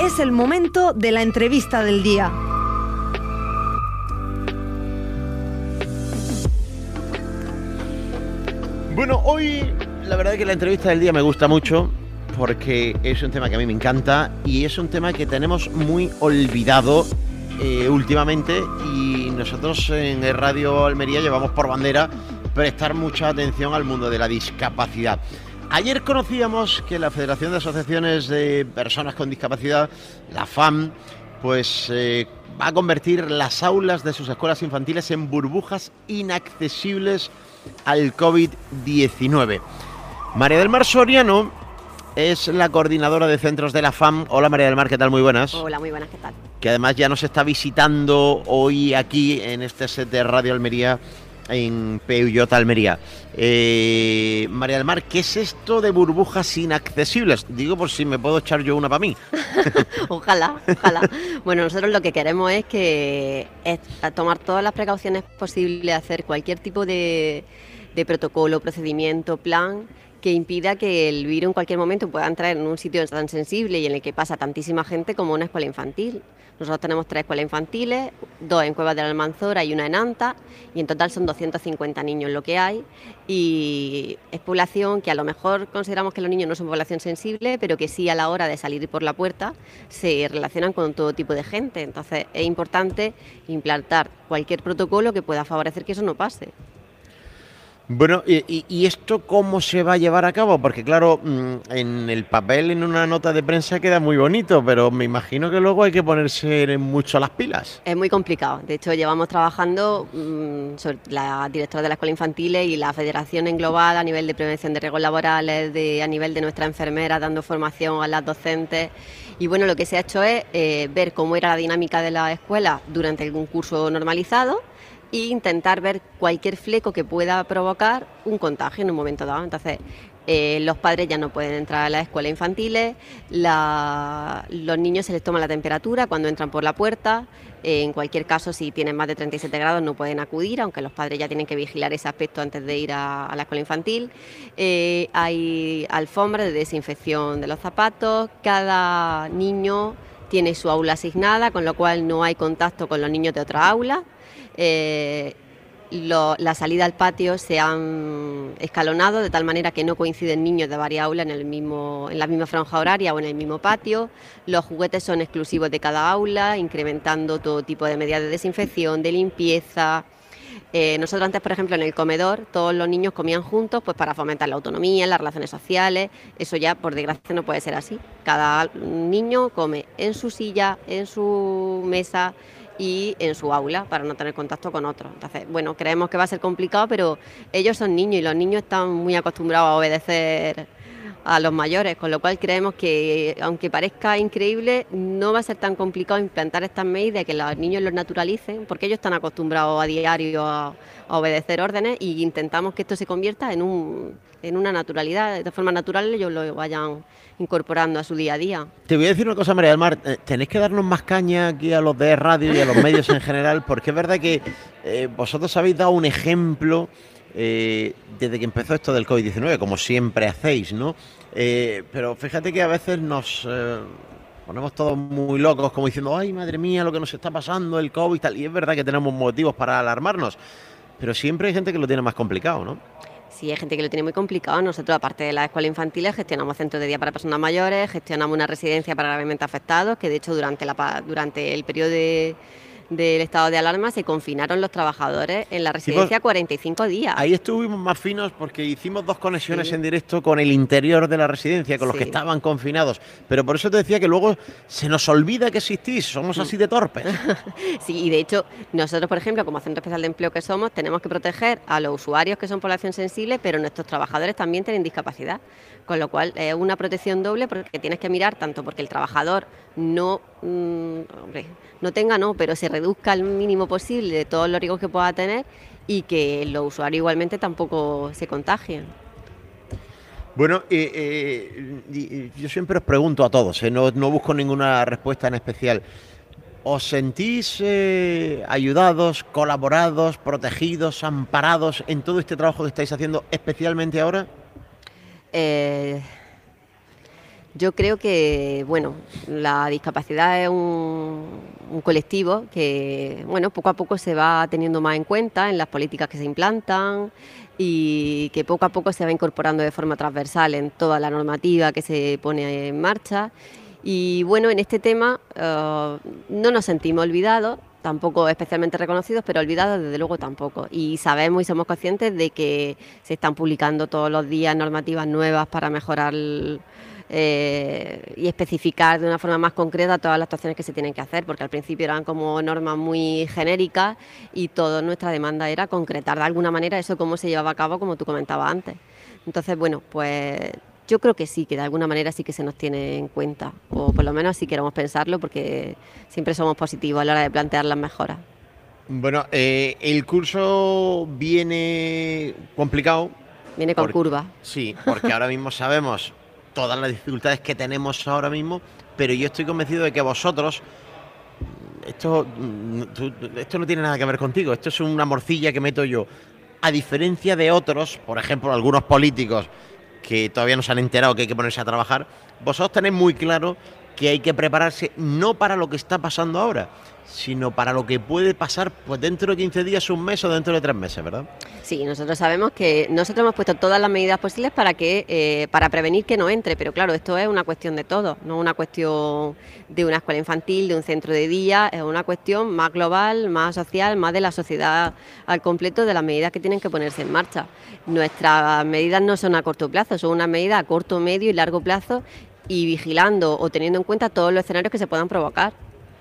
Es el momento de la entrevista del día. Bueno, hoy la verdad es que la entrevista del día me gusta mucho porque es un tema que a mí me encanta y es un tema que tenemos muy olvidado últimamente, y nosotros en el Radio Almería llevamos por bandera prestar mucha atención al mundo de la discapacidad. Ayer conocíamos que la Federación de Asociaciones de Personas con Discapacidad, la FAM, pues va a convertir las aulas de sus escuelas infantiles en burbujas inaccesibles al COVID-19. María del Mar Soriano es la coordinadora de centros de la FAM. Hola María del Mar, ¿qué tal? Muy buenas. Hola, muy buenas, ¿qué tal? Que además ya nos está visitando hoy aquí en este set de Radio Almería, en Peugeot Almería. María del Mar, ¿qué es esto de burbujas inaccesibles? Digo por si me puedo echar yo una para mí. Ojalá. Bueno, nosotros lo que queremos es tomar todas las precauciones posibles, hacer cualquier tipo de protocolo, procedimiento, plan que impida que el virus en cualquier momento pueda entrar en un sitio tan sensible y en el que pasa tantísima gente como una escuela infantil. Nosotros tenemos 3 escuelas infantiles, 2 en Cuevas de la Almanzora y una en Anta, y en total son 250 niños lo que hay, y es población que a lo mejor consideramos que los niños no son población sensible, pero que sí a la hora de salir por la puerta se relacionan con todo tipo de gente. Entonces es importante implantar cualquier protocolo que pueda favorecer que eso no pase. Bueno, ¿y esto cómo se va a llevar a cabo? Porque claro, en el papel, en una nota de prensa queda muy bonito, pero me imagino que luego hay que ponerse mucho las pilas. Es muy complicado. De hecho, llevamos trabajando sobre la directora de la escuela infantil y la federación en global a nivel de prevención de riesgos laborales, a nivel de nuestra enfermera, dando formación a las docentes. Y bueno, lo que se ha hecho es ver cómo era la dinámica de la escuela durante algún curso normalizado e intentar ver cualquier fleco que pueda provocar un contagio en un momento dado. Entonces, los padres ya no pueden entrar a las escuelas infantiles, los niños se les toma la temperatura cuando entran por la puerta, en cualquier caso si tienen más de 37 grados no pueden acudir, aunque los padres ya tienen que vigilar ese aspecto antes de ir a la escuela infantil. Hay alfombras de desinfección de los zapatos, cada niño tiene su aula asignada, con lo cual no hay contacto con los niños de otra aula. La salida al patio se han escalonado de tal manera que no coinciden niños de varias aulas en la misma franja horaria o en el mismo patio. Los juguetes son exclusivos de cada aula, incrementando todo tipo de medidas de desinfección, de limpieza. Nosotros antes, por ejemplo, en el comedor todos los niños comían juntos pues para fomentar la autonomía, las relaciones sociales. Eso ya, por desgracia, no puede ser así. Cada niño come en su silla, en su mesa y en su aula para no tener contacto con otros. Entonces, bueno, creemos que va a ser complicado, pero ellos son niños y los niños están muy acostumbrados a obedecer a los mayores, con lo cual creemos que, aunque parezca increíble, no va a ser tan complicado implantar estas medidas, que los niños los naturalicen, porque ellos están acostumbrados a diario a obedecer órdenes, y intentamos que esto se convierta en una naturalidad, de forma natural ellos lo vayan incorporando a su día a día. Te voy a decir una cosa, María del Mar, tenéis que darnos más caña aquí a los de radio y a los medios en general, porque es verdad que vosotros habéis dado un ejemplo desde que empezó esto del COVID-19, como siempre hacéis, ¿no? Pero fíjate que a veces nos ponemos todos muy locos, como diciendo, ay, madre mía, lo que nos está pasando, el COVID y tal, y es verdad que tenemos motivos para alarmarnos, pero siempre hay gente que lo tiene más complicado, ¿no? Sí, hay gente que lo tiene muy complicado. Nosotros, aparte de las escuelas infantiles, gestionamos centros de día para personas mayores, gestionamos una residencia para gravemente afectados, que de hecho durante el periodo del estado de alarma se confinaron los trabajadores en la residencia 45 días. Ahí estuvimos más finos porque hicimos 2 conexiones en directo con el interior de la residencia, con los que estaban confinados, pero por eso te decía que luego se nos olvida que existís, somos así de torpes. Sí, y de hecho nosotros, por ejemplo, como Centro Especial de Empleo que somos, tenemos que proteger a los usuarios que son población sensible, pero nuestros trabajadores también tienen discapacidad, con lo cual es una protección doble, porque tienes que mirar tanto porque el trabajador pero se reduzca al mínimo posible de todos los riesgos que pueda tener, y que los usuarios igualmente tampoco se contagien. Bueno, yo siempre os pregunto a todos, no busco ninguna respuesta en especial. ¿Os sentís ayudados, colaborados, protegidos, amparados en todo este trabajo que estáis haciendo, especialmente ahora? Yo creo que, bueno, la discapacidad es un colectivo que, bueno, poco a poco se va teniendo más en cuenta en las políticas que se implantan y que poco a poco se va incorporando de forma transversal en toda la normativa que se pone en marcha. Y bueno, en este tema no nos sentimos olvidados, tampoco especialmente reconocidos, pero olvidados desde luego tampoco. Y sabemos y somos conscientes de que se están publicando todos los días normativas nuevas para mejorar y especificar de una forma más concreta todas las actuaciones que se tienen que hacer, porque al principio eran como normas muy genéricas y toda nuestra demanda era concretar de alguna manera eso cómo se llevaba a cabo, como tú comentabas antes. Entonces, bueno, pues yo creo que sí, que de alguna manera sí que se nos tiene en cuenta, o por lo menos sí queremos pensarlo, porque siempre somos positivos a la hora de plantear las mejoras. Bueno, el curso viene complicado. Viene con curva. Sí, porque ahora mismo sabemos todas las dificultades que tenemos ahora mismo, pero yo estoy convencido de que vosotros, esto no tiene nada que ver contigo, esto es una morcilla que meto yo. A diferencia de otros, por ejemplo, algunos políticos que todavía no se han enterado que hay que ponerse a trabajar, vosotros tenéis muy claro que hay que prepararse no para lo que está pasando ahora, sino para lo que puede pasar pues dentro de 15 días, un mes o dentro de 3 meses, ¿verdad? Sí, nosotros sabemos que nosotros hemos puesto todas las medidas posibles para prevenir que no entre, pero claro, esto es una cuestión de todo, no una cuestión de una escuela infantil, de un centro de día, es una cuestión más global, más social, más de la sociedad al completo, de las medidas que tienen que ponerse en marcha. Nuestras medidas no son a corto plazo, son unas medidas a corto, medio y largo plazo, y vigilando o teniendo en cuenta todos los escenarios que se puedan provocar.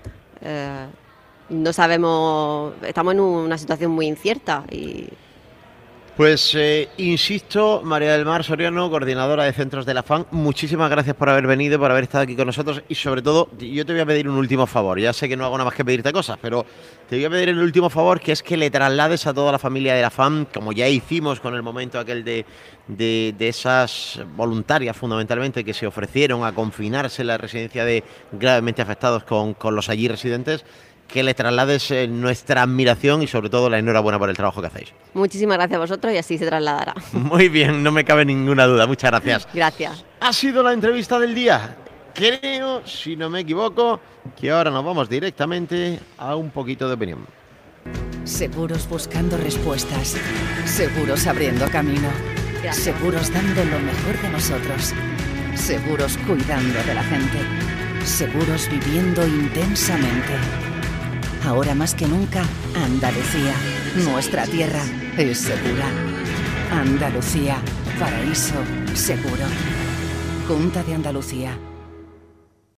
No sabemos, estamos en una situación muy incierta y... Pues insisto, María del Mar Soriano, coordinadora de centros de la FAN, muchísimas gracias por haber venido, por haber estado aquí con nosotros y sobre todo yo te voy a pedir un último favor, ya sé que no hago nada más que pedirte cosas, pero te voy a pedir el último favor, que es que le traslades a toda la familia de la FAN, como ya hicimos con el momento aquel de esas voluntarias fundamentalmente que se ofrecieron a confinarse en la residencia de gravemente afectados con los allí residentes, que le traslades nuestra admiración y sobre todo la enhorabuena por el trabajo que hacéis. Muchísimas gracias a vosotros y así se trasladará. Muy bien, no me cabe ninguna duda. Muchas gracias. Gracias. Ha sido la entrevista del día. Creo, si no me equivoco, que ahora nos vamos directamente a un poquito de opinión. Seguros buscando respuestas, seguros abriendo camino, seguros dando lo mejor de nosotros, seguros cuidando de la gente, seguros viviendo intensamente. Ahora más que nunca, Andalucía, nuestra tierra, es segura. Andalucía, paraíso seguro. Junta de Andalucía.